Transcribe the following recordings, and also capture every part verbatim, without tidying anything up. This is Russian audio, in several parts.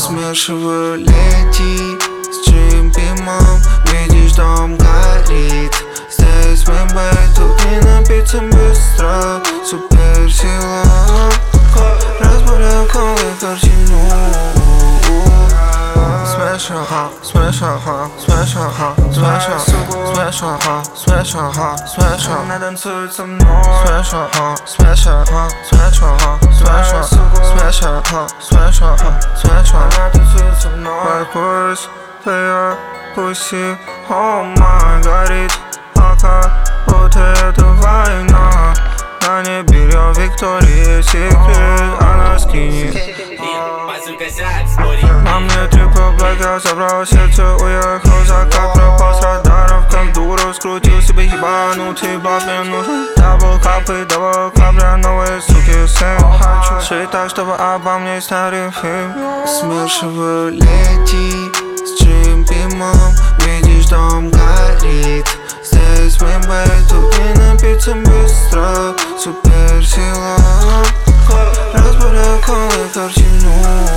Смешиваю леди с джимпимом. Видишь, дом горит. Здесь мы бэй, тут не напиться быстро. Суперсила разбавляю колы картину. Special hot, special hot, special hot, special, special hot, special hot, special. Она танцует со мной. Special hot, special hot, special hot, special, special hot, special hot, special. Она танцует со мной. Like words, player, pussy, oh my, горит, пока вот эта война. На небе я Виктория Секрет, она скинет. На мне трипл блэк, я забрал сердце, уехал закат, пропал с радаров, как дура, скрутил себе ебанутый баб, мне нужен дабл капы, дабл кап для новой суки сын. Хочу жить так, чтобы обо мне сняли фильм. Смешиваю леди с джимпимом. Видишь, дом горит. Здесь мы бэй, тут не напиться быстро. Суперсила разбавляю колы картину.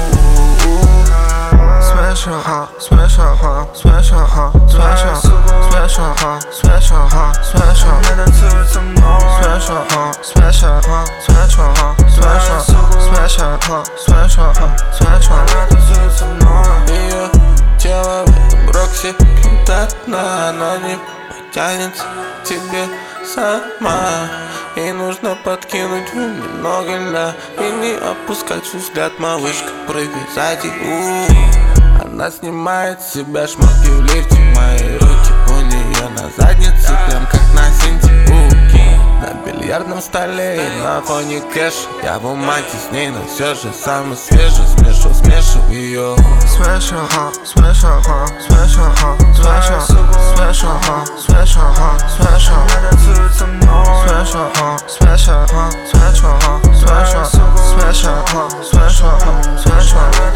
Special hot, special hot, special hot, special, special hot, special hot, special. Она танцует со мной. Special hot, special hot, special hot, special, special hot, special hot, special. Она танцует со мной. Ее тело в этом роксе пятна, она не потянется к тебе сама. Ей нужно подкинуть немного льда и не опускать взгляд, малышка, прыгай сзади. Она снимает с себя шмотки в лифте, мои руки у нее на заднице, прям как на синтепуке. На бильярдном столе и на фоне кэша, я в умате с ней, но все же самый свежий. Смешу, смешу ее. Special hot, special hot, special hot, special, special hot, special hot, special. Она танцует со мной. Special hot, special hot, special hot, special, special hot, special hot, special.